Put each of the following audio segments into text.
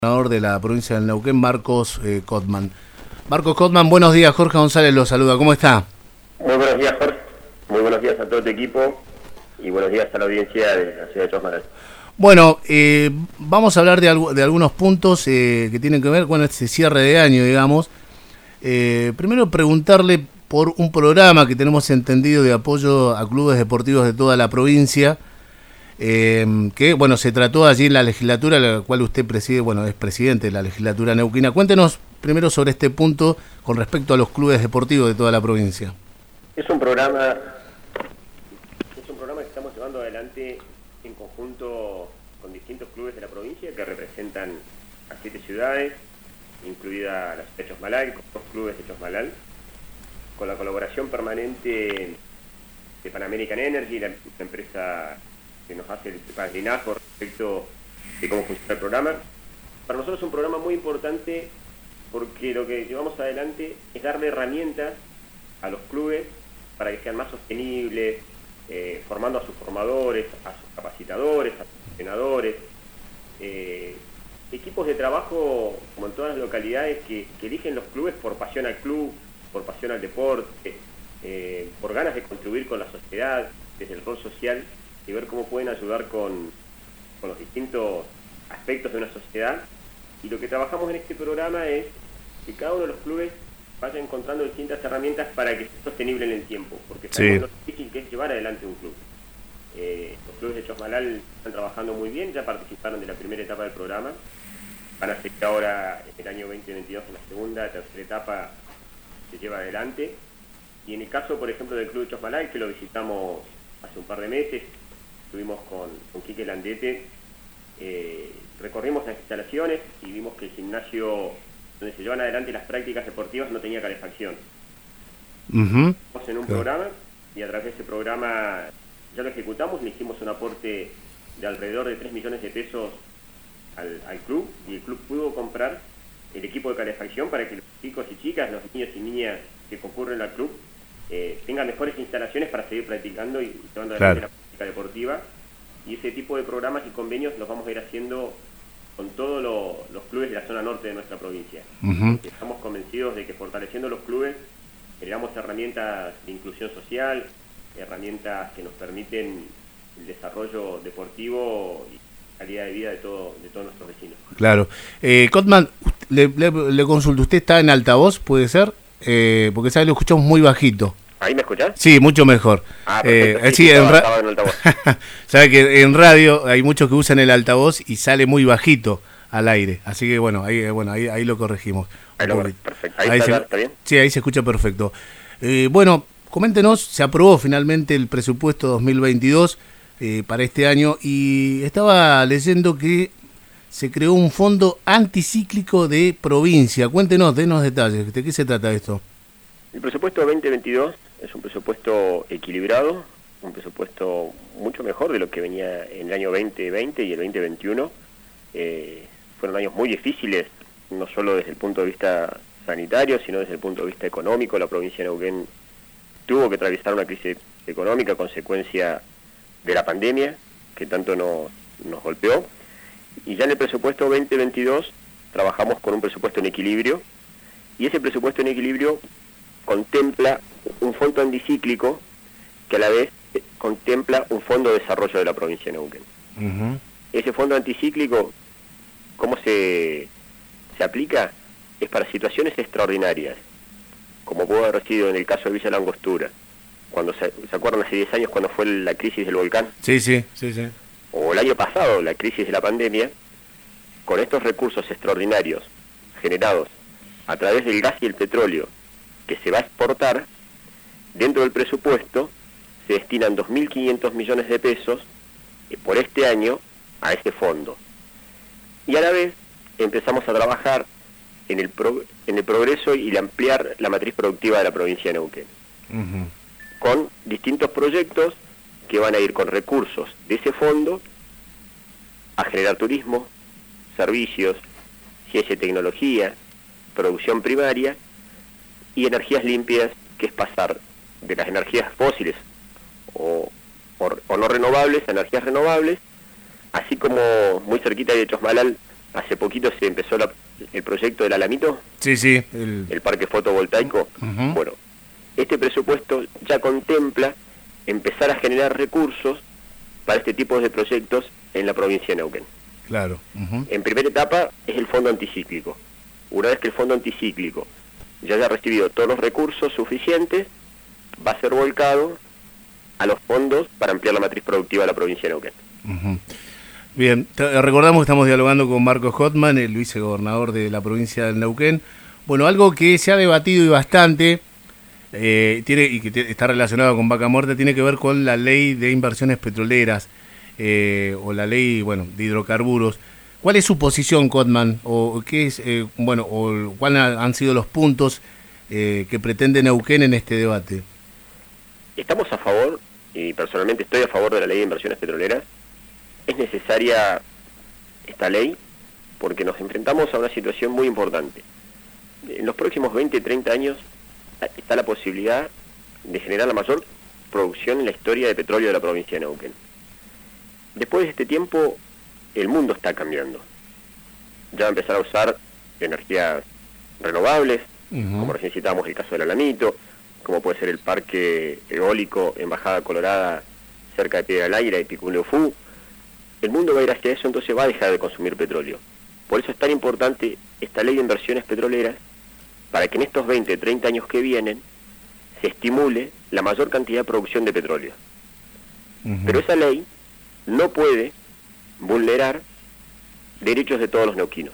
Gobernador de la provincia del Neuquén, Marcos Cotman. Marcos Cotman, buenos días. Jorge González lo saluda. ¿Cómo está? Muy buenos días, Jorge. Muy buenos días a todo tu equipo y buenos días a la audiencia de la ciudad de Chosmalal. Bueno, vamos a hablar de algunos puntos que tienen que ver con este cierre de año, digamos. Primero preguntarle por un programa que tenemos entendido de apoyo a clubes deportivos de toda la provincia, que bueno, se trató allí en la legislatura, la cual usted preside, bueno, es presidente de la legislatura neuquina. Cuéntenos primero sobre este punto con respecto a los clubes deportivos de toda la provincia. Es un programa que estamos llevando adelante en conjunto con distintos clubes de la provincia que representan a 7 ciudades, incluida la ciudad de Chosmalal, con 2 clubes de Chosmalal, con la colaboración permanente de Pan American Energy, la empresa que nos hace el padrinazgo respecto de cómo funciona el programa. Para nosotros es un programa muy importante porque lo que llevamos adelante es darle herramientas a los clubes para que sean más sostenibles, formando a sus formadores, a sus capacitadores, a sus entrenadores, equipos de trabajo como en todas las localidades que eligen los clubes por pasión al club, por pasión al deporte, por ganas de contribuir con la sociedad, desde el rol social, y ver cómo pueden ayudar con los distintos aspectos de una sociedad. Y lo que trabajamos en este programa es que cada uno de los clubes vaya encontrando distintas herramientas para que sea sostenible en el tiempo, porque sabemos lo difícil que es llevar adelante un club. Los clubes de Chosmalal están trabajando muy bien, ya participaron de la primera etapa del programa, van a seguir ahora en el año 2022 en la segunda, tercera etapa se lleva adelante. Y en el caso, por ejemplo, del club de Chosmalal, que lo visitamos hace un par de meses, estuvimos con Quique Landete, recorrimos las instalaciones y vimos que el gimnasio donde se llevan adelante las prácticas deportivas no tenía calefacción. Estamos en un programa y a través de ese programa ya lo ejecutamos, le hicimos un aporte de alrededor de 3 millones de pesos al club, y el club pudo comprar el equipo de calefacción para que los chicos y chicas, los niños y niñas que concurren al club tengan mejores instalaciones para seguir practicando y llevando adelante la práctica deportiva. Y ese tipo de programas y convenios los vamos a ir haciendo con todos los clubes de la zona norte de nuestra provincia. Estamos convencidos de que fortaleciendo los clubes generamos herramientas de inclusión social, herramientas que nos permiten el desarrollo deportivo y calidad de vida de todos nuestros vecinos. Claro. Cotman, le consulto, ¿usted está en altavoz, puede ser? Porque lo escuchamos muy bajito. ¿Ahí me escuchás? Sí, mucho mejor. Sí, estaba en altavoz. Sabe que en radio hay muchos que usan el altavoz y sale muy bajito al aire. Así que ahí lo corregimos. Perfecto. ¿Ahí está bien? Sí, ahí se escucha perfecto. Bueno, coméntenos, se aprobó finalmente el presupuesto 2022 para este año, y estaba leyendo que se creó un fondo anticíclico de provincia. Cuéntenos, denos detalles. ¿De qué se trata esto? El presupuesto 2022 es un presupuesto equilibrado, un presupuesto mucho mejor de lo que venía en el año 2020 y el 2021. Fueron años muy difíciles, no solo desde el punto de vista sanitario, sino desde el punto de vista económico. La provincia de Neuquén tuvo que atravesar una crisis económica a consecuencia de la pandemia, que tanto nos golpeó. Y ya en el presupuesto 2022 trabajamos con un presupuesto en equilibrio, y ese presupuesto en equilibrio contempla un fondo anticíclico que a la vez contempla un fondo de desarrollo de la provincia de Neuquén. Ese fondo anticíclico, ¿cómo se aplica? Es para situaciones extraordinarias, como pudo haber sido en el caso de Villa La Angostura, cuando ¿se acuerdan hace 10 años cuando fue la crisis del volcán? Sí. O el año pasado, la crisis de la pandemia. Con estos recursos extraordinarios generados a través del gas y el petróleo que se va a exportar, dentro del presupuesto se destinan 2.500 millones de pesos por este año a ese fondo. Y a la vez empezamos a trabajar en el progreso y ampliar la matriz productiva de la provincia de Neuquén, con distintos proyectos que van a ir con recursos de ese fondo a generar turismo, servicios, ciencia y tecnología, producción primaria y energías limpias, que es pasar de las energías fósiles o no renovables a energías renovables, así como muy cerquita de Chosmalal hace poquito se empezó el proyecto del Alamito, Sí, sí. el parque fotovoltaico. Bueno, este presupuesto ya contempla empezar a generar recursos para este tipo de proyectos en la provincia de Neuquén. Claro. En primera etapa es el fondo anticíclico. Una vez que el fondo anticíclico ya haya recibido todos los recursos suficientes, va a ser volcado a los fondos para ampliar la matriz productiva de la provincia de Neuquén. Bien, recordamos que estamos dialogando con Marcos Hotman, el vicegobernador de la provincia de Neuquén. Bueno, algo que se ha debatido y bastante, y que está relacionado con Vaca Muerta, tiene que ver con la ley de inversiones petroleras, o la ley, bueno, de hidrocarburos. ¿Cuál es su posición, Hotman? ¿O qué es, o cuáles han sido los puntos que pretende Neuquén en este debate? Estamos a favor, y personalmente estoy a favor de la ley de inversiones petroleras. Es necesaria esta ley porque nos enfrentamos a una situación muy importante. En los próximos 20-30 años está la posibilidad de generar la mayor producción en la historia de petróleo de la provincia de Neuquén. Después de este tiempo, el mundo está cambiando. Ya va a empezar a usar energías renovables, como recién citábamos el caso del Alamito, como puede ser el parque eólico en Bajada Colorada, cerca de Piedra del Aire y Piculeufú. El mundo va a ir hacia eso, entonces va a dejar de consumir petróleo. Por eso es tan importante esta ley de inversiones petroleras, para que en estos 20-30 años que vienen se estimule la mayor cantidad de producción de petróleo. Pero esa ley no puede vulnerar derechos de todos los neuquinos,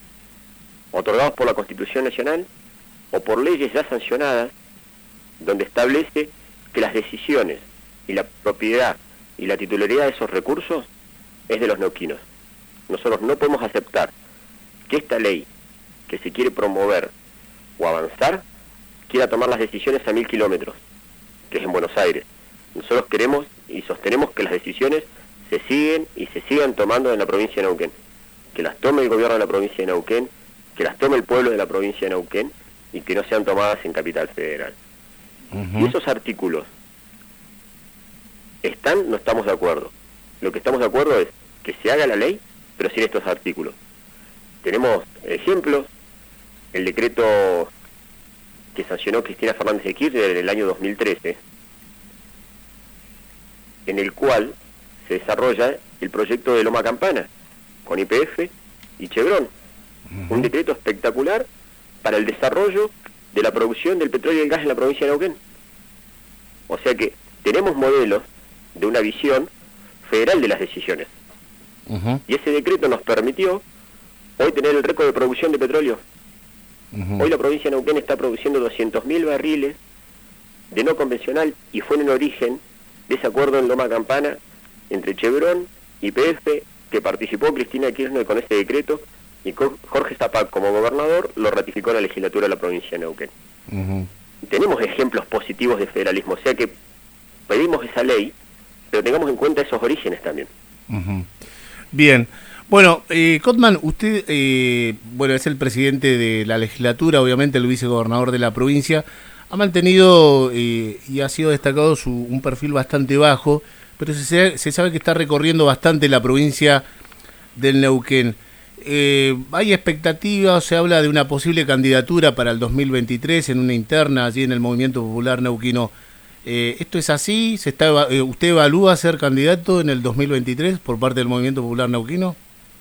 otorgados por la Constitución Nacional o por leyes ya sancionadas, donde establece que las decisiones y la propiedad y la titularidad de esos recursos es de los neuquinos. Nosotros no podemos aceptar que esta ley que se quiere promover o avanzar quiera tomar las decisiones a 1000 kilómetros, que es en Buenos Aires. Nosotros queremos y sostenemos que las decisiones se sigan tomando en la provincia de Neuquén, que las tome el gobierno de la provincia de Neuquén, que las tome el pueblo de la provincia de Neuquén y que no sean tomadas en Capital Federal. Y esos artículos no estamos de acuerdo. Lo que estamos de acuerdo es que se haga la ley, pero sin estos artículos. Tenemos ejemplos, el decreto que sancionó Cristina Fernández de Kirchner en el año 2013, en el cual se desarrolla el proyecto de Loma Campana, con YPF y Chevron. Un decreto espectacular para el desarrollo de la producción del petróleo y el gas en la provincia de Neuquén. O sea que tenemos modelos de una visión federal de las decisiones. Y ese decreto nos permitió hoy tener el récord de producción de petróleo. Hoy la provincia de Neuquén está produciendo 200.000 barriles de no convencional y fue en el origen de ese acuerdo en Loma Campana entre Chevron y YPF, que participó Cristina Kirchner con ese decreto, y Jorge Zapac como gobernador lo ratificó en la legislatura de la provincia de Neuquén. Tenemos ejemplos positivos de federalismo, o sea que pedimos esa ley, pero tengamos en cuenta esos orígenes también. Bien. Bueno, Hotman, usted es el presidente de la legislatura, obviamente el vicegobernador de la provincia, ha mantenido y ha sido destacado un perfil bastante bajo, pero se sabe que está recorriendo bastante la provincia del Neuquén. Hay expectativas, se habla de una posible candidatura para el 2023 en una interna allí en el Movimiento Popular Neuquino. ¿Esto es así? ¿Usted evalúa ser candidato en el 2023 por parte del Movimiento Popular Neuquino?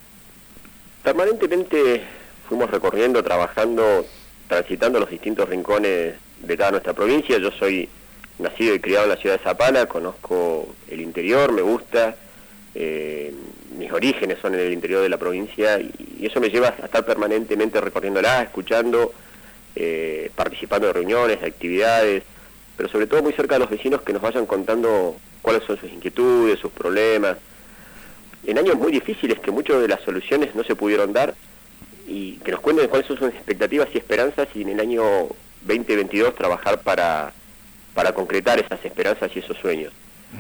Permanentemente fuimos recorriendo, trabajando, transitando los distintos rincones de cada nuestra provincia. Yo soy nacido y criado en la ciudad de Zapala, conozco el interior, me gusta, mis orígenes son en el interior de la provincia y eso me lleva a estar permanentemente recorriéndola, escuchando, participando de reuniones, de actividades, pero sobre todo muy cerca de los vecinos que nos vayan contando cuáles son sus inquietudes, sus problemas. En años muy difíciles que muchas de las soluciones no se pudieron dar y que nos cuenten cuáles son sus expectativas y esperanzas y en el año 2022 trabajar para concretar esas esperanzas y esos sueños.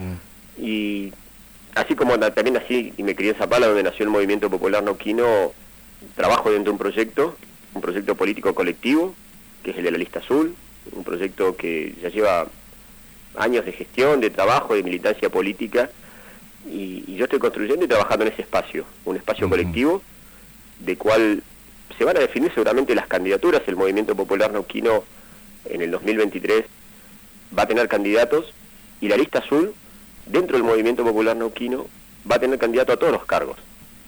Y así como también nací y me crié en Zapala, donde nació el Movimiento Popular Neuquino, trabajo dentro de un proyecto político colectivo, que es el de la Lista Azul, un proyecto que ya lleva años de gestión, de trabajo, de militancia política, y yo estoy construyendo y trabajando en ese espacio, un espacio colectivo, de cual se van a definir seguramente las candidaturas. El Movimiento Popular Neuquino en el 2023 va a tener candidatos, y la lista azul, dentro del Movimiento Popular Neuquino, va a tener candidato a todos los cargos: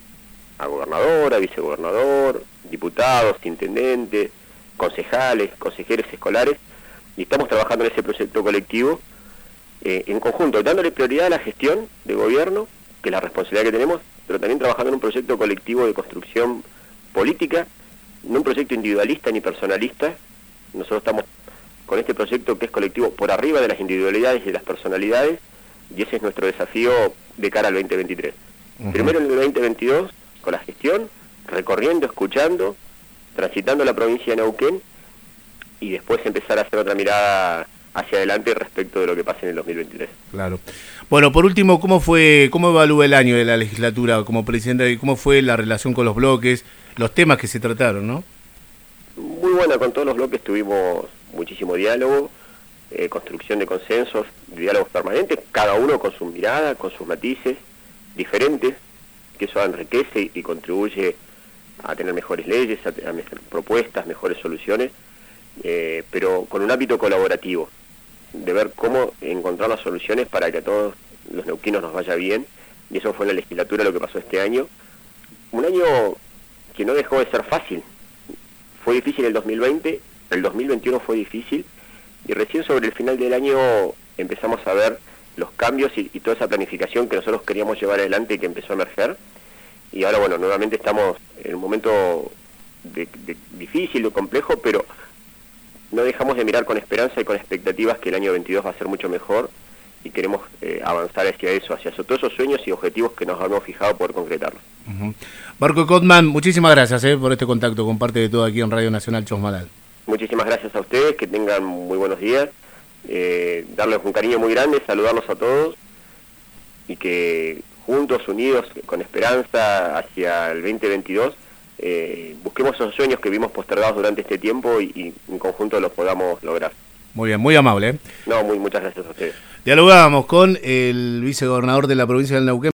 a gobernador, a vicegobernador, diputados, intendentes, concejales, consejeros escolares, y estamos trabajando en ese proyecto colectivo en conjunto, dándole prioridad a la gestión de gobierno, que es la responsabilidad que tenemos, pero también trabajando en un proyecto colectivo de construcción política, no un proyecto individualista ni personalista. Nosotros estamos con este proyecto que es colectivo por arriba de las individualidades y de las personalidades, y ese es nuestro desafío de cara al 2023. Primero en el 2022, con la gestión, recorriendo, escuchando, transitando la provincia de Neuquén, y después empezar a hacer otra mirada hacia adelante respecto de lo que pase en el 2023. Claro. Bueno, por último, ¿cómo evalúa el año de la legislatura como presidente? ¿Cómo fue la relación con los bloques, los temas que se trataron, no? Muy buena, con todos los bloques tuvimos muchísimo diálogo, construcción de consensos, diálogos permanentes, cada uno con su mirada, con sus matices diferentes, que eso enriquece y contribuye a tener mejores leyes, a mejores propuestas, mejores soluciones, pero con un ámbito colaborativo, de ver cómo encontrar las soluciones para que a todos los neuquinos nos vaya bien, y eso fue en la legislatura lo que pasó este año. Un año que no dejó de ser fácil. Fue difícil el 2020, el 2021 fue difícil, y recién sobre el final del año empezamos a ver los cambios y toda esa planificación que nosotros queríamos llevar adelante y que empezó a emerger. Y ahora, bueno, nuevamente estamos en un momento difícil o complejo, pero no dejamos de mirar con esperanza y con expectativas que el año 22 va a ser mucho mejor, y queremos avanzar hacia eso, hacia todos esos sueños y objetivos que nos habíamos fijado poder concretarlos. Marco Cotman, muchísimas gracias por este contacto con parte de todo aquí en Radio Nacional Chosmalal. Muchísimas gracias a ustedes, que tengan muy buenos días, darles un cariño muy grande, saludarlos a todos, y que juntos, unidos, con esperanza hacia el 2022, busquemos esos sueños que vimos postergados durante este tiempo y en conjunto los podamos lograr. Muy bien, muy amable. No, muchas gracias a ustedes. Dialogábamos con el vicegobernador de la provincia del Neuquén.